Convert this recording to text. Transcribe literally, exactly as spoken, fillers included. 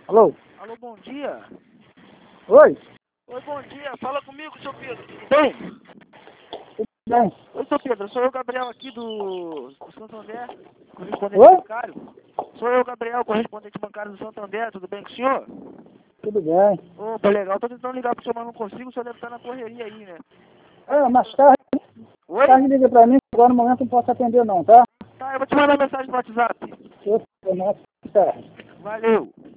Alô? Alô, bom dia. Oi? Oi, bom dia. Fala comigo, seu Pedro. Tudo bem? Tudo bem? Oi, seu Pedro. Sou eu, Gabriel, aqui do, do Santander, correspondente Oi? bancário. Sou eu, Gabriel, correspondente bancário do Santander. Tudo bem com o senhor? Tudo bem. Opa, legal. Tô tentando ligar pro senhor, mas não consigo. O senhor deve estar na correria aí, né? É, mais tarde, Oi? tarde liga pra mim, agora no momento não posso atender não, tá? Tá, eu vou te mandar mensagem no WhatsApp. Eu, eu não, tá. Valeu.